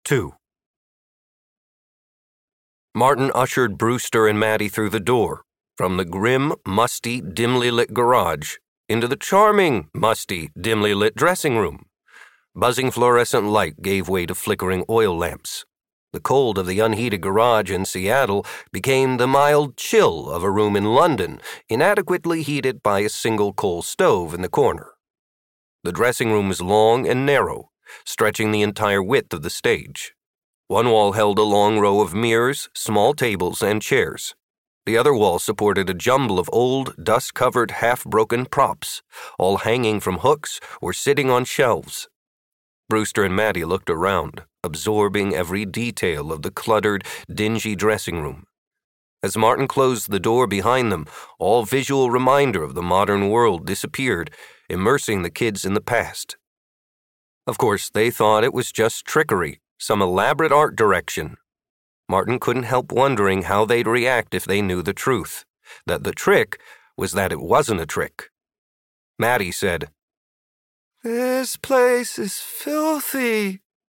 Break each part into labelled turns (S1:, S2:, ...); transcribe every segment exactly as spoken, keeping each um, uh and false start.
S1: two. Martin ushered Brewster and Maddie through the door, from the grim, musty, dimly lit garage into the charming, musty, dimly lit dressing room. Buzzing fluorescent light gave way to flickering oil lamps. The cold of the unheated garage in Seattle became the mild chill of a room in London, inadequately heated by a single coal stove in the corner. The dressing room was long and narrow, stretching the entire width of the stage. One wall held a long row of mirrors, small tables, and chairs. The other wall supported a jumble of old, dust-covered, half-broken props, all hanging from hooks or sitting on shelves. Brewster and Maddie looked around, absorbing every detail of the cluttered, dingy dressing room. As Martin closed the door behind them, all visual reminder of the modern world disappeared, immersing the kids in the past. Of course, they thought it was just trickery, some elaborate art direction. Martin couldn't help wondering how they'd react if they knew the truth, that the trick was that it wasn't a trick. Maddie said,
S2: "This place is filthy."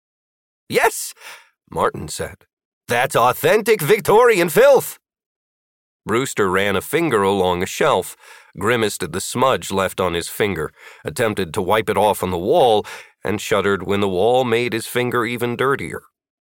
S1: "Yes," Martin said. "That's authentic Victorian filth." Brewster ran a finger along a shelf, grimaced at the smudge left on his finger, attempted to wipe it off on the wall, and shuddered when the wall made his finger even dirtier.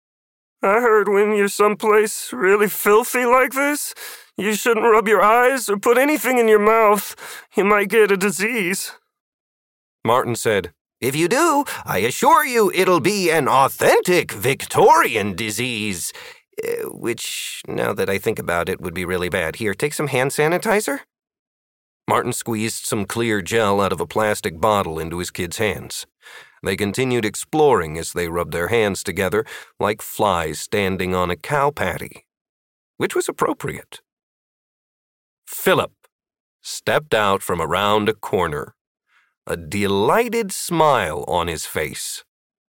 S2: "I heard when you're someplace really filthy like this, you shouldn't rub your eyes or put anything in your mouth. You might get a disease."
S1: Martin said, "If you do, I assure you it'll be an authentic Victorian disease. Uh, which, now that I think about it, would be really bad. Here, take some hand sanitizer." Martin squeezed some clear gel out of a plastic bottle into his kids' hands. They continued exploring as they rubbed their hands together like flies standing on a cow patty, which was appropriate. Philip stepped out from around a corner, a delighted smile on his face.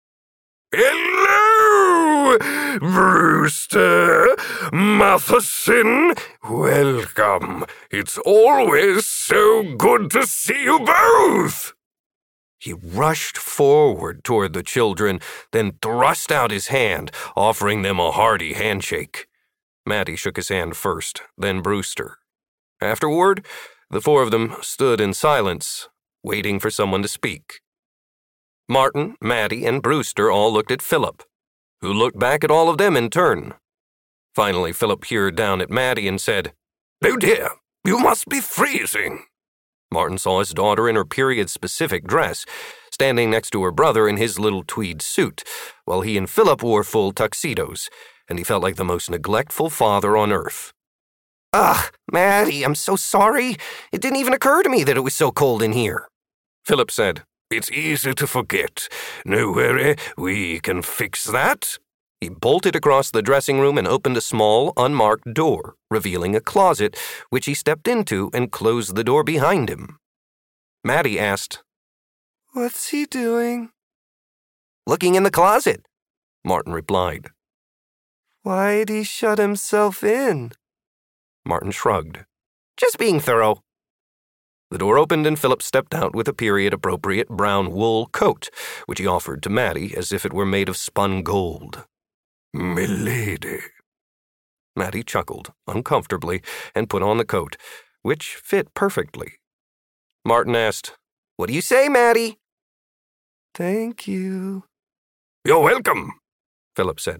S3: "Hello, Brewster, Matheson, welcome. It's always so good to see you both."
S1: He rushed forward toward the children, then thrust out his hand, offering them a hearty handshake. Maddie shook his hand first, then Brewster. Afterward, the four of them stood in silence, waiting for someone to speak. Martin, Maddie, and Brewster all looked at Philip, who looked back at all of them in turn. Finally, Philip peered down at Maddie and said,
S3: "Oh dear, you must be freezing."
S1: Martin saw his daughter in her period-specific dress, standing next to her brother in his little tweed suit, while he and Philip wore full tuxedos, and he felt like the most neglectful father on earth.
S2: "Ugh, Maddie, I'm so sorry. It didn't even occur to me that it was so cold in here."
S1: Philip said,
S3: "It's easy to forget. No worry, we can fix that."
S1: He bolted across the dressing room and opened a small, unmarked door, revealing a closet, which he stepped into and closed the door behind him. Maddie asked,
S2: "What's he doing?"
S1: "Looking in the closet," Martin replied.
S2: "Why'd he shut himself in?"
S1: Martin shrugged. "Just being thorough." The door opened and Philip stepped out with a period-appropriate brown wool coat, which he offered to Maddie as if it were made of spun gold.
S3: "Milady."
S1: Maddie chuckled uncomfortably and put on the coat, which fit perfectly. Martin asked, "What do you say, Maddie?"
S2: "Thank you."
S3: "You're welcome,"
S1: Philip said.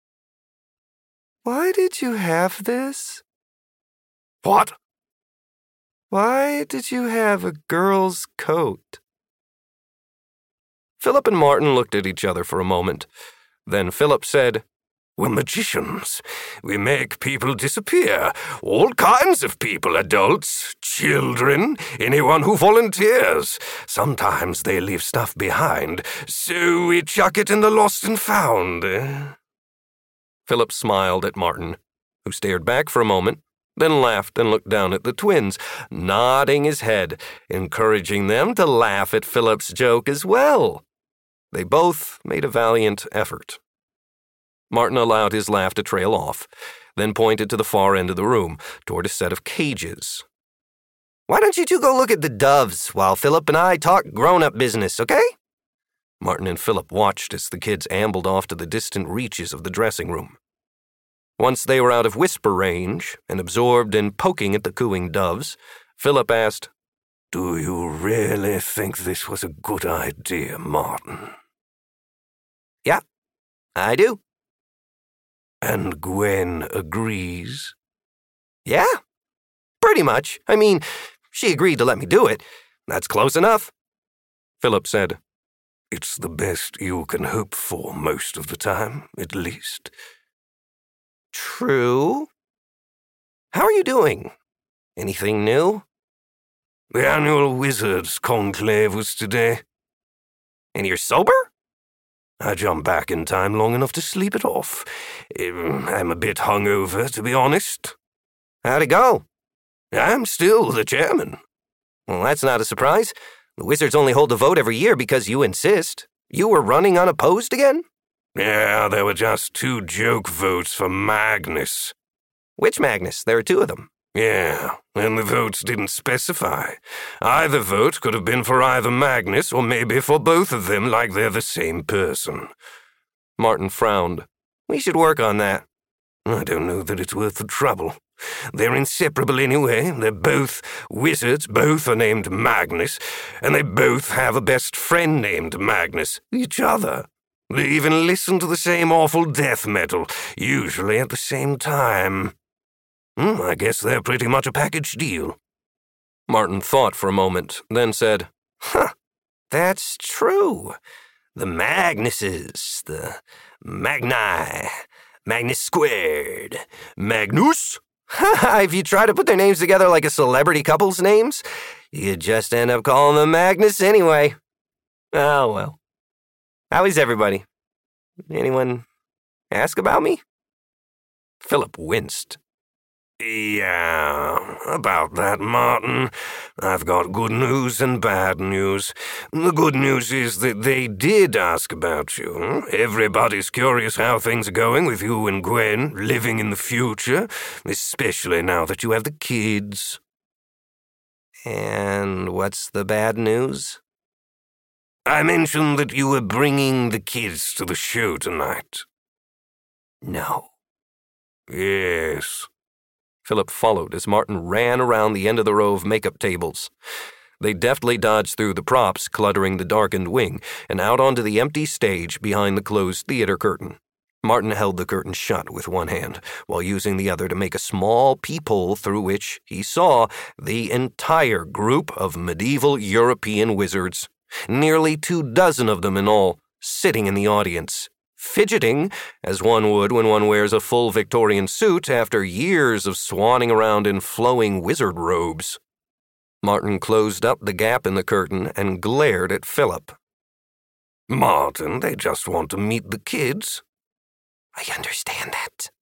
S2: "Why did you have this?"
S3: "What?"
S2: "Why did you have a girl's coat?"
S1: Philip and Martin looked at each other for a moment. Then Philip said,
S3: "We're magicians. We make people disappear. All kinds of people, adults, children, anyone who volunteers. Sometimes they leave stuff behind, so we chuck it in the lost and found."
S1: Philip smiled at Martin, who stared back for a moment, then laughed and looked down at the twins, nodding his head, encouraging them to laugh at Philip's joke as well. They both made a valiant effort. Martin allowed his laugh to trail off, then pointed to the far end of the room, toward a set of cages.
S2: "Why don't you two go look at the doves while Philip and I talk grown-up business, okay?"
S1: Martin and Philip watched as the kids ambled off to the distant reaches of the dressing room. Once they were out of whisper range and absorbed in poking at the cooing doves, Philip asked,
S3: "Do you really think this was a good idea, Martin?"
S1: "Yeah, I do."
S3: "And Gwen agrees?"
S1: "Yeah, pretty much. I mean, she agreed to let me do it. That's close enough." Philip said,
S3: "It's the best you can hope for most of the time, at least."
S1: "True. How are you doing? Anything new?"
S3: "The annual Wizards Conclave was today."
S1: "And you're sober?"
S3: "I jumped back in time long enough to sleep it off. I'm a bit hungover, to be honest."
S1: "How'd it go?"
S3: "I'm still the chairman."
S1: "Well, that's not a surprise. The Wizards only hold the vote every year because you insist. You were running unopposed again?"
S3: "Yeah, there were just two joke votes for Magnus."
S1: "Which Magnus? There are two of them."
S3: "Yeah, and the votes didn't specify. Either vote could have been for either Magnus or maybe for both of them like they're the same person."
S1: Martin frowned. "We should work on that."
S3: "I don't know that it's worth the trouble. They're inseparable anyway. They're both wizards, both are named Magnus, and they both have a best friend named Magnus, each other. They even listen to the same awful death metal, usually at the same time. Hmm, I guess they're pretty much a package deal."
S1: Martin thought for a moment, then said, "Huh, that's true. The Magnuses, the Magni, Magnus Squared, Magnus? If you try to put their names together like a celebrity couple's names, you just end up calling them Magnus anyway. Oh, well. How is everybody? Anyone ask about me?" Philip winced.
S3: "Yeah, about that, Martin. I've got good news and bad news. The good news is that they did ask about you. Everybody's curious how things are going with you and Gwen, living in the future, especially now that you have the kids."
S1: "And what's the bad news?"
S3: "I mentioned that you were bringing the kids to the show tonight."
S1: "No."
S3: "Yes."
S1: Philip followed as Martin ran around the end of the row of makeup tables. They deftly dodged through the props cluttering the darkened wing and out onto the empty stage behind the closed theater curtain. Martin held the curtain shut with one hand while using the other to make a small peephole through which he saw the entire group of medieval European wizards, nearly two dozen of them in all, sitting in the audience, fidgeting, as one would when one wears a full Victorian suit after years of swanning around in flowing wizard robes. Martin closed up the gap in the curtain and glared at Philip.
S3: "Martin, they just want to meet the kids."
S1: "I understand that.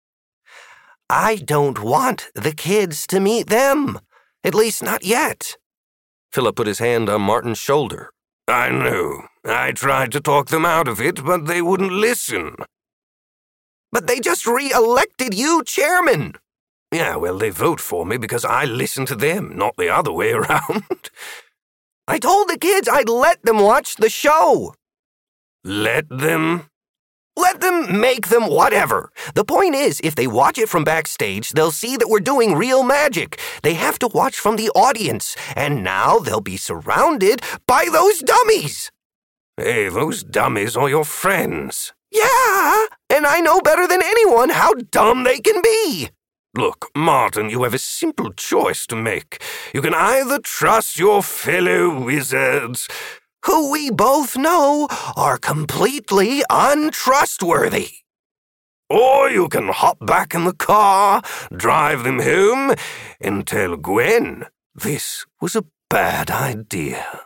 S1: I don't want the kids to meet them, at least not yet." Philip put his hand on Martin's shoulder.
S3: "I know. I tried to talk them out of it, but they wouldn't listen."
S1: "But they just re-elected you chairman."
S3: "Yeah, well, they vote for me because I listen to them, not the other way around."
S1: "I told the kids I'd let them watch the show."
S3: "Let them?"
S1: "Let them make them whatever. The point is, if they watch it from backstage, they'll see that we're doing real magic. They have to watch from the audience, and now they'll be surrounded by those dummies."
S3: "Hey, those dummies are your friends."
S1: "Yeah, and I know better than anyone how dumb they can be."
S3: "Look, Martin, you have a simple choice to make. You can either trust your fellow wizards,
S1: who we both know are completely untrustworthy,
S3: or you can hop back in the car, drive them home, and tell Gwen this was a bad idea."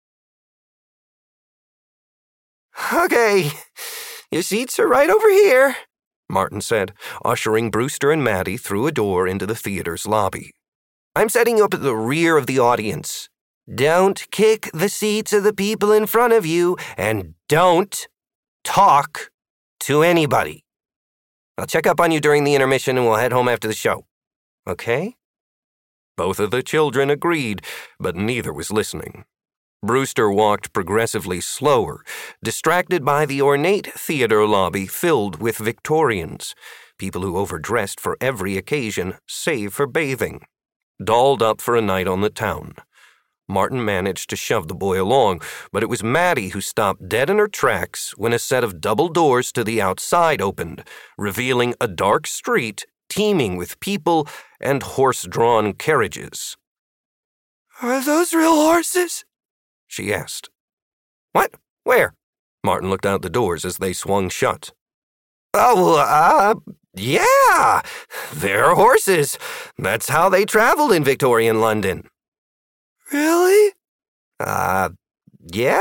S1: "Okay, your seats are right over here," Martin said, ushering Brewster and Maddie through a door into the theater's lobby. "I'm setting you up at the rear of the audience. Don't kick the seats of the people in front of you, and don't talk to anybody. I'll check up on you during the intermission and we'll head home after the show. Okay?" Both of the children agreed, but neither was listening. Brewster walked progressively slower, distracted by the ornate theater lobby filled with Victorians, people who overdressed for every occasion save for bathing, dolled up for a night on the town. Martin managed to shove the boy along, but it was Maddie who stopped dead in her tracks when a set of double doors to the outside opened, revealing a dark street teeming with people and horse-drawn carriages.
S2: "Are those real horses?"
S1: she asked. "What? Where?" Martin looked out the doors as they swung shut. "Oh, uh, yeah, they're horses. That's how they traveled in Victorian London."
S2: "Really?"
S1: Uh, yeah?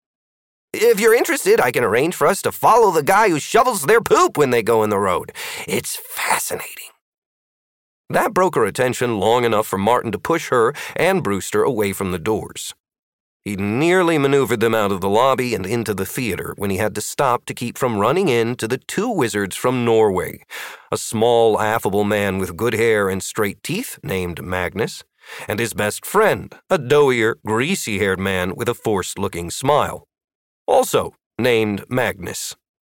S1: If you're interested, I can arrange for us to follow the guy who shovels their poop when they go in the road. It's fascinating." That broke her attention long enough for Martin to push her and Brewster away from the doors. He nearly maneuvered them out of the lobby and into the theater when he had to stop to keep from running into the two wizards from Norway, a small, affable man with good hair and straight teeth named Magnus, and his best friend, a doughier, greasy-haired man with a forced-looking smile, also named Magnus.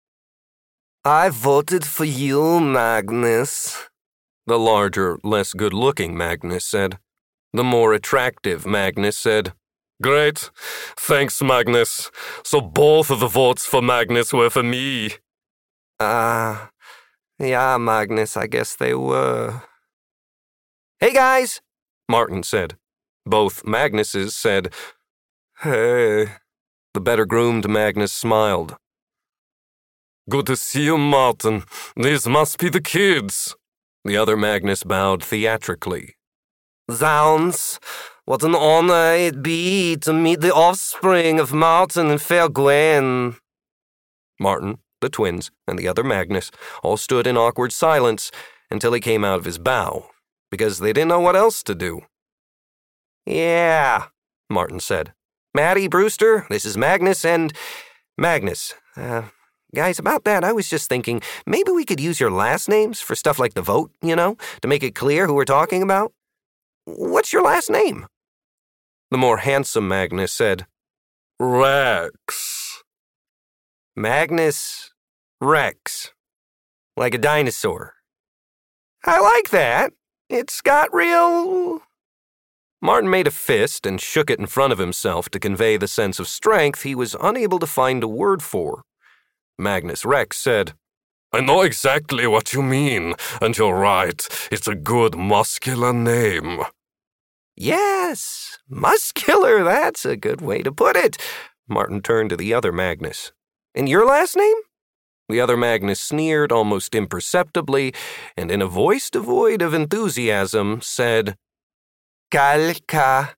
S2: "I voted for you, Magnus,"
S1: the larger, less good-looking Magnus said. The more attractive Magnus said,
S4: "Great. Thanks, Magnus. So both of the votes for Magnus were for me."
S2: Uh, yeah, Magnus, I guess they were.
S1: "Hey, guys," Martin said. Both Magnuses said,
S2: "Hey."
S1: The better-groomed Magnus smiled.
S4: "Good to see you, Martin. These must be the kids."
S1: The other Magnus bowed theatrically.
S2: "Zounds, what an honor it'd be to meet the offspring of Martin and fair Gwen."
S1: Martin, the twins, and the other Magnus all stood in awkward silence until he came out of his bow, because they didn't know what else to do. "Yeah," Martin said. "Maddie, Brewster, this is Magnus and... Magnus. Uh, guys, about that, I was just thinking, maybe we could use your last names for stuff like the vote, you know, to make it clear who we're talking about. What's your last name?" The more handsome Magnus said,
S4: "Rex."
S1: "Magnus Rex. Like a dinosaur. I like that. It's got real..." Martin made a fist and shook it in front of himself to convey the sense of strength he was unable to find a word for. Magnus Rex said,
S4: "I know exactly what you mean, and you're right. It's a good, muscular name."
S1: "Yes, muscular, that's a good way to put it." Martin turned to the other Magnus. "And your last name?" The other Magnus sneered almost imperceptibly, and in a voice devoid of enthusiasm said,
S2: "Galka."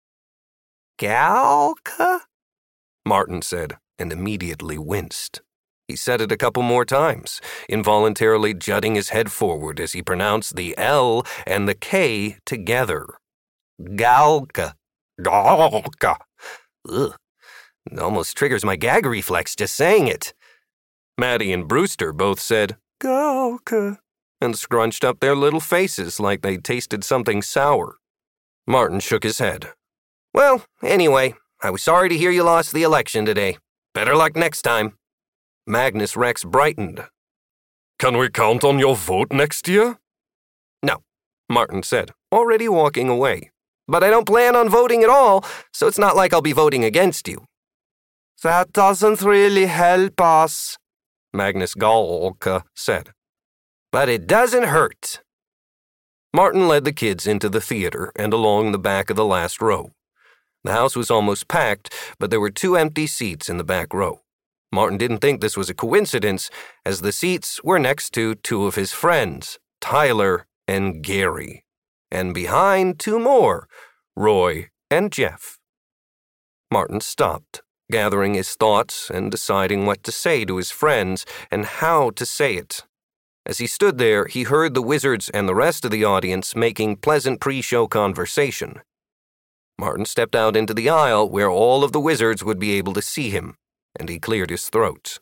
S1: "Galka?" Martin said, and immediately winced. He said it a couple more times, involuntarily jutting his head forward as he pronounced the L and the K together. Galka. Galka. Ugh. It almost triggers my gag reflex just saying it. Maddie and Brewster both said,
S2: "Galka,"
S1: and scrunched up their little faces like they'd tasted something sour. Martin shook his head. "Well, anyway, I was sorry to hear you lost the election today. Better luck next time." Magnus Rex brightened.
S4: "Can we count on your vote next year?"
S1: "No," Martin said, already walking away. "But I don't plan on voting at all, so it's not like I'll be voting against you."
S2: "That doesn't really help us,"
S1: Magnus Galka said. "But it doesn't hurt." Martin led the kids into the theater and along the back of the last row. The house was almost packed, but there were two empty seats in the back row. Martin didn't think this was a coincidence, as the seats were next to two of his friends, Tyler and Gary, and behind two more, Roy and Jeff. Martin stopped, gathering his thoughts and deciding what to say to his friends and how to say it. As he stood there, he heard the wizards and the rest of the audience making pleasant pre-show conversation. Martin stepped out into the aisle where all of the wizards would be able to see him, and he cleared his throat.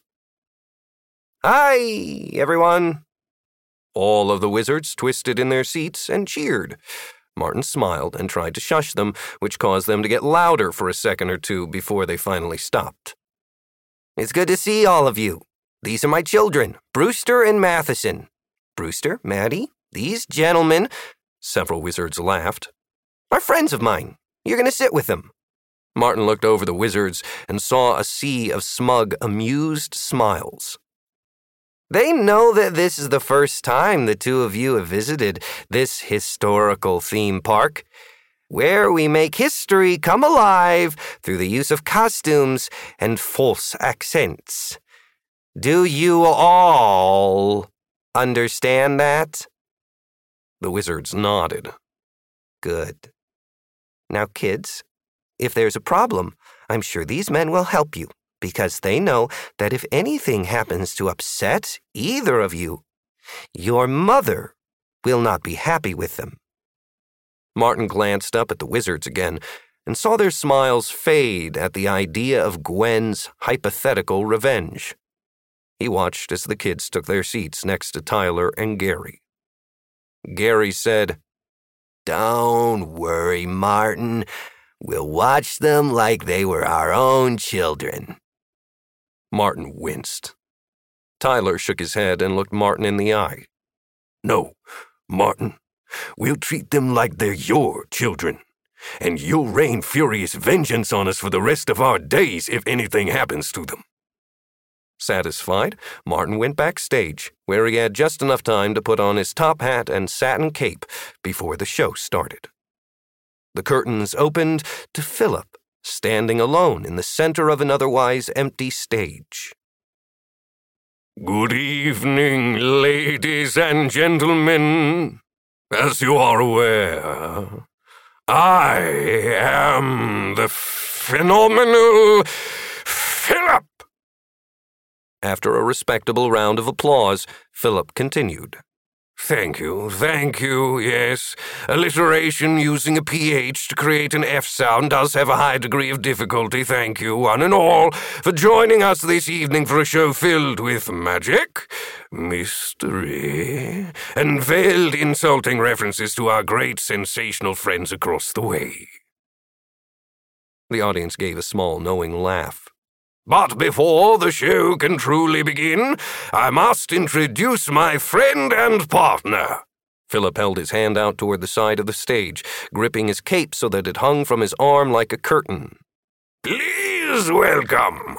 S1: "Hi, everyone." All of the wizards twisted in their seats and cheered. Martin smiled and tried to shush them, which caused them to get louder for a second or two before they finally stopped. "It's good to see all of you. These are my children, Brewster and Matheson. Brewster, Maddie, these gentlemen," several wizards laughed, "are friends of mine. You're going to sit with them." Martin looked over the wizards and saw a sea of smug, amused smiles. "They know that this is the first time the two of you have visited this historical theme park, where we make history come alive through the use of costumes and false accents. Do you all understand that?" The wizards nodded. "Good. Now, kids, if there's a problem, I'm sure these men will help you, because they know that if anything happens to upset either of you, your mother will not be happy with them." Martin glanced up at the wizards again and saw their smiles fade at the idea of Gwen's hypothetical revenge. He watched as the kids took their seats next to Tyler and Gary. Gary said, "Don't worry, Martin. We'll watch them like they were our own children." Martin winced. Tyler shook his head and looked Martin in the eye.
S3: "No, Martin, we'll treat them like they're your children, and you'll rain furious vengeance on us for the rest of our days if anything happens to them."
S1: Satisfied, Martin went backstage, where he had just enough time to put on his top hat and satin cape before the show started. The curtains opened to Philip, standing alone in the center of an otherwise empty stage.
S3: "Good evening, ladies and gentlemen. As you are aware, I am the phenomenal Philip."
S1: After a respectable round of applause, Philip continued.
S3: "Thank you, thank you, yes. Alliteration using a P H to create an F sound does have a high degree of difficulty. Thank you, one and all, for joining us this evening for a show filled with magic, mystery, and veiled insulting references to our great sensational friends across the way."
S1: The audience gave a small, knowing laugh.
S3: "But before the show can truly begin, I must introduce my friend and partner."
S1: Philip held his hand out toward the side of the stage, gripping his cape so that it hung from his arm like a curtain.
S3: "Please welcome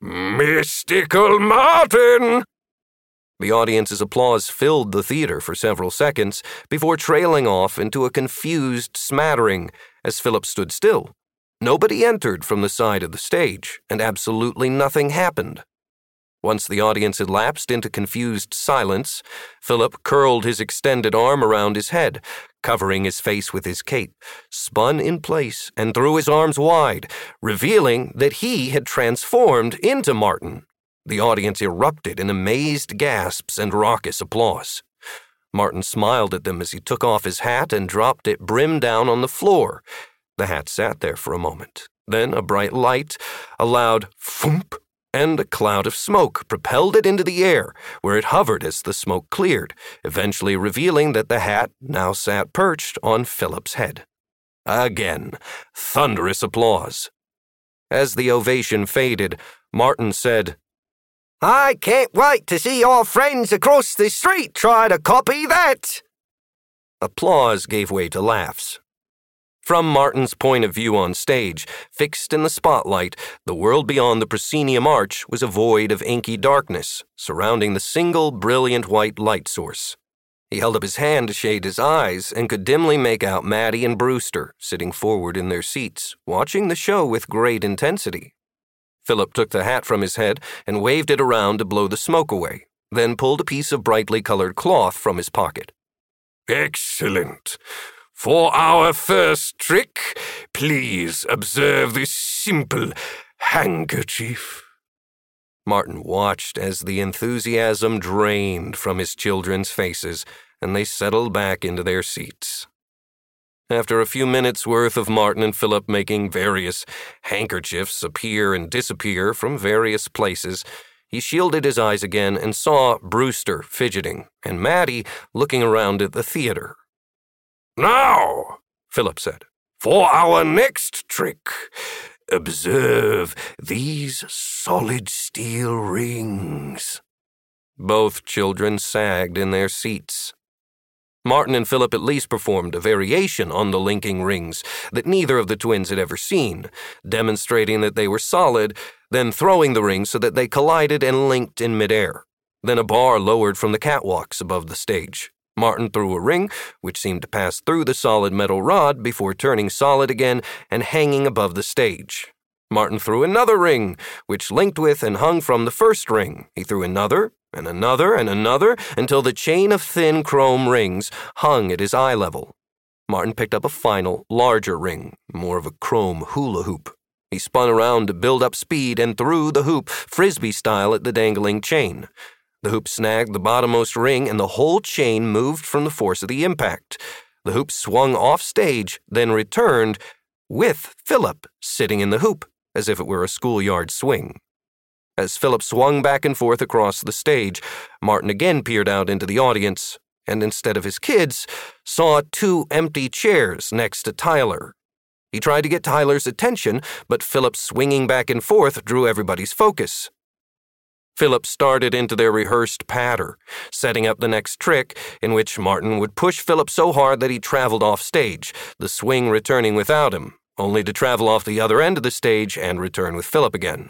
S3: Mystical Martin."
S1: The audience's applause filled the theater for several seconds before trailing off into a confused smattering as Philip stood still. Nobody entered from the side of the stage, and absolutely nothing happened. Once the audience had lapsed into confused silence, Philip curled his extended arm around his head, covering his face with his cape, spun in place, and threw his arms wide, revealing that he had transformed into Martin. The audience erupted in amazed gasps and raucous applause. Martin smiled at them as he took off his hat and dropped it brim down on the floor. The hat sat there for a moment. Then a bright light, a loud thump, and a cloud of smoke propelled it into the air, where it hovered as the smoke cleared, eventually revealing that the hat now sat perched on Philip's head. Again, thunderous applause. As the ovation faded, Martin said, "I can't wait to see our friends across the street try to copy that." Applause gave way to laughs. From Martin's point of view on stage, fixed in the spotlight, the world beyond the proscenium arch was a void of inky darkness, surrounding the single brilliant white light source. He held up his hand to shade his eyes and could dimly make out Maddie and Brewster sitting forward in their seats, watching the show with great intensity. Philip took the hat from his head and waved it around to blow the smoke away, then pulled a piece of brightly colored cloth from his pocket.
S3: "Excellent. For our first trick, please observe this simple handkerchief."
S1: Martin watched as the enthusiasm drained from his children's faces, and they settled back into their seats. After a few minutes' worth of Martin and Philip making various handkerchiefs appear and disappear from various places, he shielded his eyes again and saw Brewster fidgeting and Maddie looking around at the theater.
S3: "Now,
S1: Philip said.
S3: For our next trick, observe these solid steel rings.
S1: Both children sagged in their seats. Martin and Philip at least performed a variation on the linking rings that neither of the twins had ever seen, demonstrating that they were solid, then throwing the rings so that they collided and linked in midair. Then a bar lowered from the catwalks above the stage. Martin threw a ring, which seemed to pass through the solid metal rod before turning solid again and hanging above the stage. Martin threw another ring, which linked with and hung from the first ring. He threw another, and another, and another, until the chain of thin chrome rings hung at his eye level. Martin picked up a final, larger ring, more of a chrome hula hoop. He spun around to build up speed and threw the hoop, frisbee style, at the dangling chain. The hoop snagged the bottommost ring, and the whole chain moved from the force of the impact. The hoop swung off stage, then returned, with Philip sitting in the hoop, as if it were a schoolyard swing. As Philip swung back and forth across the stage, Martin again peered out into the audience, and instead of his kids, saw two empty chairs next to Tyler. He tried to get Tyler's attention, but Philip swinging back and forth drew everybody's focus. Philip started into their rehearsed patter, setting up the next trick, in which Martin would push Philip so hard that he traveled off stage, the swing returning without him, only to travel off the other end of the stage and return with Philip again.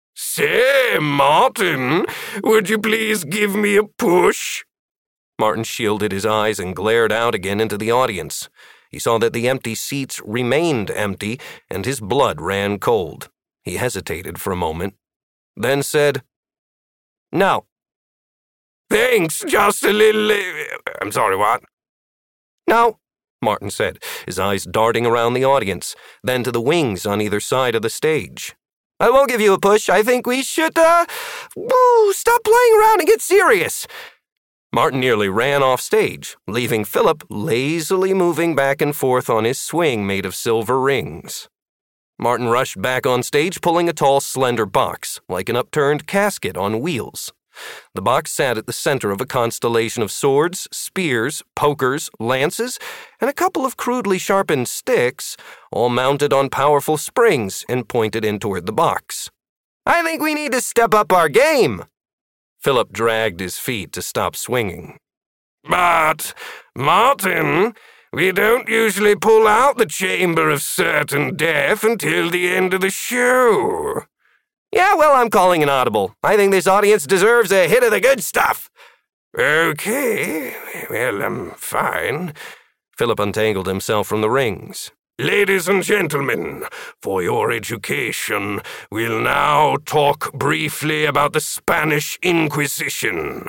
S3: Say, Martin, would you please give me a push?
S1: Martin shielded his eyes and glared out again into the audience. He saw that the empty seats remained empty, and his blood ran cold. He hesitated for a moment, then said, "No."
S3: Thanks, just a little... Uh, I'm sorry, what?
S1: "No," Martin said, his eyes darting around the audience, then to the wings on either side of the stage. "I won't give you a push. I think we should, uh, woo, stop playing around and get serious." Martin nearly ran off stage, leaving Philip lazily moving back and forth on his swing made of silver rings. Martin rushed back on stage, pulling a tall, slender box, like an upturned casket on wheels. The box sat at the center of a constellation of swords, spears, pokers, lances, and a couple of crudely sharpened sticks, all mounted on powerful springs and pointed in toward the box. "I think we need to step up our game." Philip dragged his feet to stop swinging.
S3: But, Martin, we don't usually pull out the chamber of certain death until the end of the show.
S1: "Yeah, well, I'm calling an audible. I think this audience deserves a hit of the good stuff."
S3: Okay, well, I'm fine.
S1: Philip untangled himself from the rings.
S3: Ladies and gentlemen, for your education, we'll now talk briefly about the Spanish Inquisition.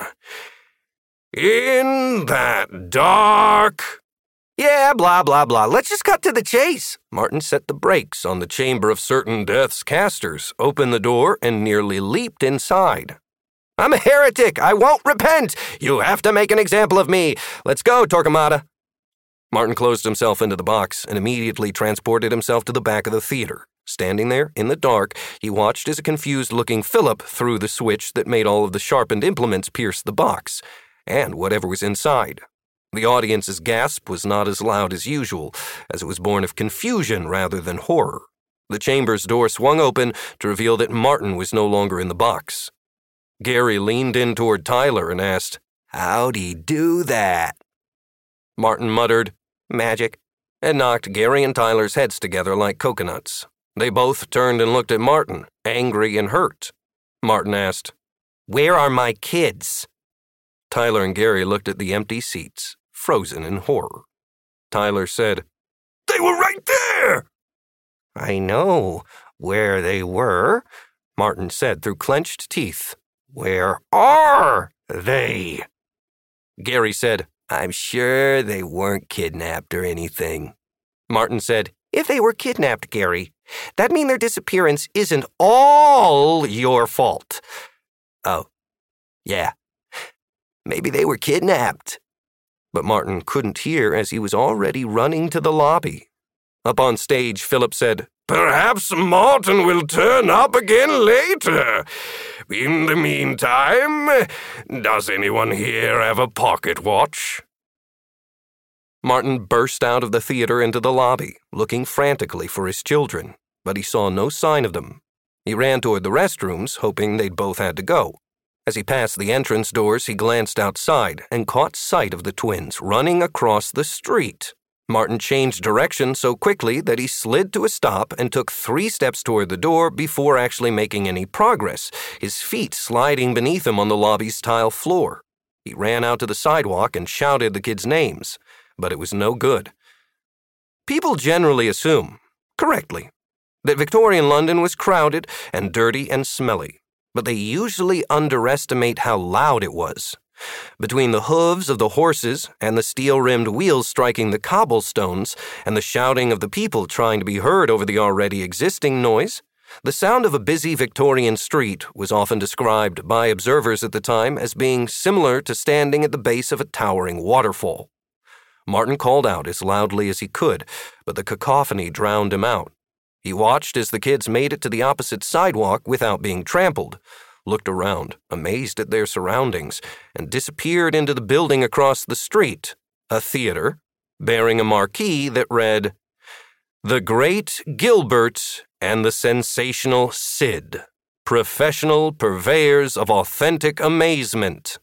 S3: In that dark...
S1: Yeah, blah, blah, blah. Let's just cut to the chase. Martin set the brakes on the Chamber of Certain Death's casters, opened the door, and nearly leaped inside. "I'm a heretic. I won't repent. You have to make an example of me. Let's go, Torquemada." Martin closed himself into the box and immediately transported himself to the back of the theater. Standing there, in the dark, he watched as a confused-looking Philip threw the switch that made all of the sharpened implements pierce the box, and whatever was inside. The audience's gasp was not as loud as usual, as it was born of confusion rather than horror. The chamber's door swung open to reveal that Martin was no longer in the box. Gary leaned in toward Tyler and asked, "How'd he do that?" Martin muttered, "Magic," and knocked Gary and Tyler's heads together like coconuts. They both turned and looked at Martin, angry and hurt. Martin asked, "Where are my kids?" Tyler and Gary looked at the empty seats, frozen in horror. Tyler said,
S3: "They were right there!"
S1: "I know where they were," Martin said through clenched teeth. "Where are they?" Gary said, "I'm sure they weren't kidnapped or anything." Martin said, "If they were kidnapped, Gary, that means their disappearance isn't all your fault." "Oh, yeah. Maybe they were kidnapped." But Martin couldn't hear as he was already running to the lobby. Up on stage, Philip said,
S3: "Perhaps Martin will turn up again later. In the meantime, does anyone here have a pocket watch?"
S1: Martin burst out of the theater into the lobby, looking frantically for his children, but he saw no sign of them. He ran toward the restrooms, hoping they'd both had to go. As he passed the entrance doors, he glanced outside and caught sight of the twins running across the street. Martin changed direction so quickly that he slid to a stop and took three steps toward the door before actually making any progress, his feet sliding beneath him on the lobby's tile floor. He ran out to the sidewalk and shouted the kids' names, but it was no good. People generally assume, correctly, that Victorian London was crowded and dirty and smelly, but they usually underestimate how loud it was. Between the hooves of the horses and the steel-rimmed wheels striking the cobblestones and the shouting of the people trying to be heard over the already existing noise, the sound of a busy Victorian street was often described by observers at the time as being similar to standing at the base of a towering waterfall. Martin called out as loudly as he could, but the cacophony drowned him out. He watched as the kids made it to the opposite sidewalk without being trampled, looked around, amazed at their surroundings, and disappeared into the building across the street, a theater, bearing a marquee that read, "The Great Gilbert and the Sensational Sid, Professional Purveyors of Authentic Amazement."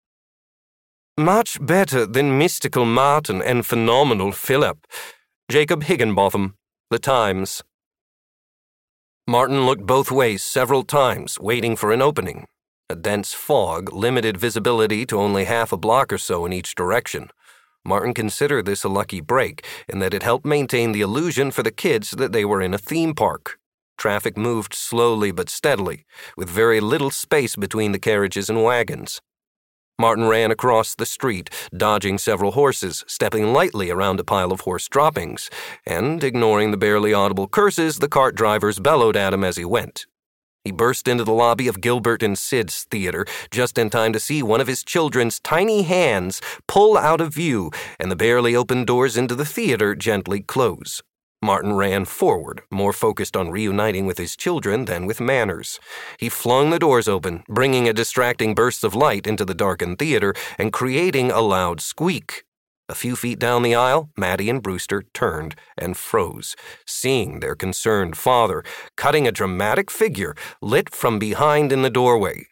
S1: Much better than Mystical Martin and Phenomenal Philip. Jacob Higginbotham, The Times. Martin looked both ways several times, waiting for an opening. A dense fog limited visibility to only half a block or so in each direction. Martin considered this a lucky break, in that it helped maintain the illusion for the kids that they were in a theme park. Traffic moved slowly but steadily, with very little space between the carriages and wagons. Martin ran across the street, dodging several horses, stepping lightly around a pile of horse droppings, and, ignoring the barely audible curses the cart drivers bellowed at him as he went. He burst into the lobby of Gilbert and Sid's theater just in time to see one of his children's tiny hands pull out of view and the barely opened doors into the theater gently close. Martin ran forward, more focused on reuniting with his children than with manners. He flung the doors open, bringing a distracting burst of light into the darkened theater and creating a loud squeak. A few feet down the aisle, Maddie and Brewster turned and froze, seeing their concerned father cutting a dramatic figure lit from behind in the doorway.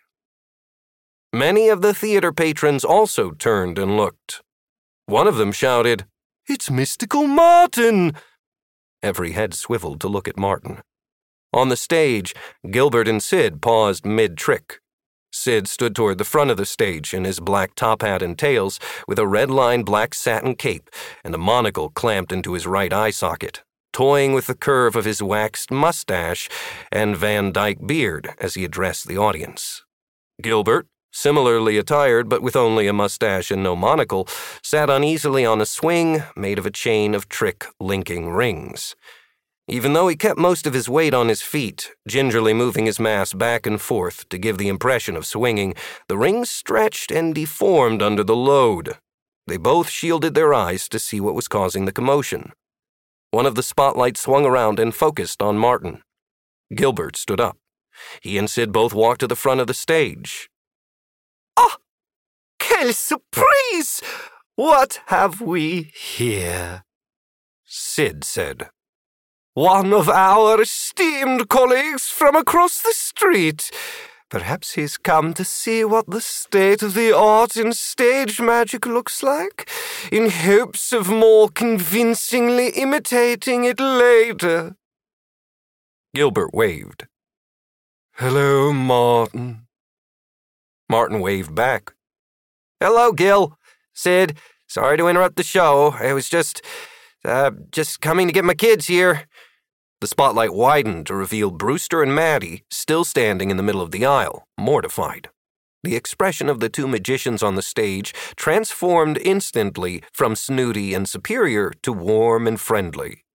S1: Many of the theater patrons also turned and looked. One of them shouted, "It's Mystical Martin!" Every head swiveled to look at Martin. On the stage, Gilbert and Sid paused mid-trick. Sid stood toward the front of the stage in his black top hat and tails, with a red-lined black satin cape and a monocle clamped into his right eye socket, toying with the curve of his waxed mustache and Van Dyke beard as he addressed the audience. Gilbert, similarly attired but with only a mustache and no monocle, sat uneasily on a swing made of a chain of trick-linking rings. Even though he kept most of his weight on his feet, gingerly moving his mass back and forth to give the impression of swinging, the rings stretched and deformed under the load. They both shielded their eyes to see what was causing the commotion. One of the spotlights swung around and focused on Martin. Gilbert stood up. He and Sid both walked to the front of the stage. "Ah! Quelle surprise! What have we here?" Sid said. "One of our esteemed colleagues from across the street. Perhaps he's come to see what the state of the art in stage magic looks like, in hopes of more convincingly imitating it later." Gilbert waved. "Hello, Martin." Martin waved back. "Hello, Gil. Sid, sorry to interrupt the show. I was just, uh, just coming to get my kids here." The spotlight widened to reveal Brewster and Maddie still standing in the middle of the aisle, mortified. The expression of the two magicians on the stage transformed instantly from snooty and superior to warm and friendly.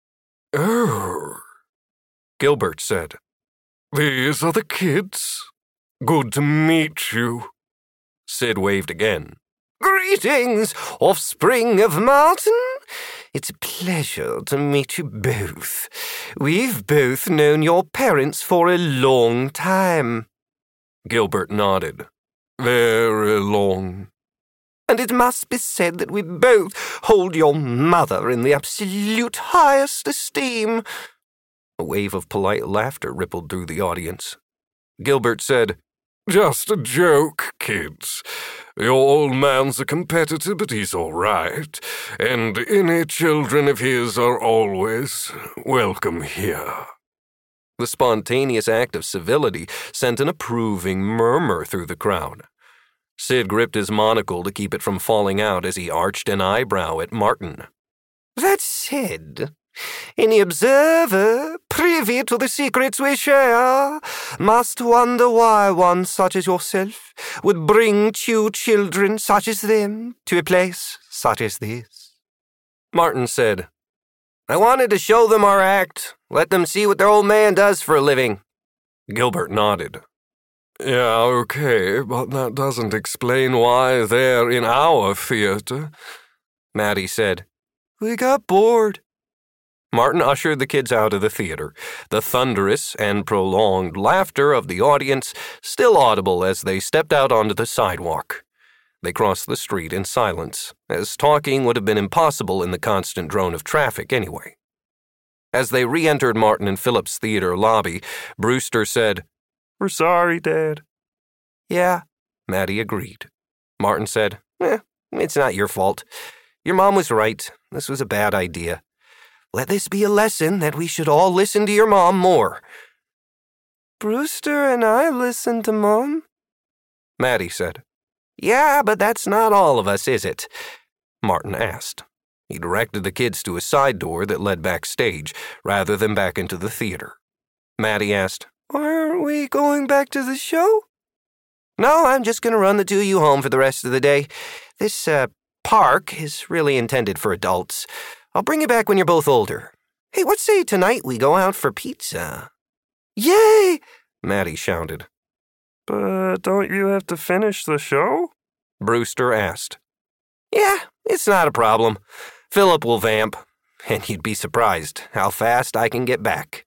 S1: "Oh," Gilbert said. "These are the kids. Good to meet you." Sid waved again. "Greetings, offspring of Martin. It's a pleasure to meet you both. We've both known your parents for a long time." Gilbert nodded. "Very long." And it must be said that we both hold your mother in the absolute highest esteem." A wave of polite laughter rippled through the audience. Gilbert said,
S4: "Just a joke, kids. Your old man's a competitor, but he's all right. And any children of his are always welcome here."
S1: The spontaneous act of civility sent an approving murmur through the crowd. Sid gripped his monocle to keep it from falling out as he arched an eyebrow at Martin. "That said, any observer privy to the secrets we share must wonder why one such as yourself would bring two children such as them to a place such as this." Martin said, "I wanted to show them our act, let them see what their old man does for a living." Gilbert nodded.
S4: "Yeah, okay, but that doesn't explain why they're in our theater."
S1: Maddie said, "We got bored." Martin ushered the kids out of the theater, the thunderous and prolonged laughter of the audience still audible as they stepped out onto the sidewalk. They crossed the street in silence, as talking would have been impossible in the constant drone of traffic anyway. As they re-entered Martin and Philip's theater lobby, Brewster said,
S2: "We're sorry, Dad."
S1: "Yeah," Maddie agreed. Martin said, eh, "It's not your fault. Your mom was right. This was a bad idea. Let this be a lesson that we should all listen to your mom more." "Brewster and I listen to Mom," Maddie said. "Yeah, but that's not all of us, is it?" Martin asked. He directed the kids to a side door that led backstage, rather than back into the theater. Maddie asked, "Aren't we going back to the show?" "No, I'm just going to run the two of you home for the rest of the day. This, uh, park is really intended for adults. I'll bring you back when you're both older. Hey, what say tonight we go out for pizza?" "Yay!" Maddie shouted.
S2: "But don't you have to finish the show?"
S1: Brewster asked. "Yeah, it's not a problem. Philip will vamp, and you'd be surprised how fast I can get back."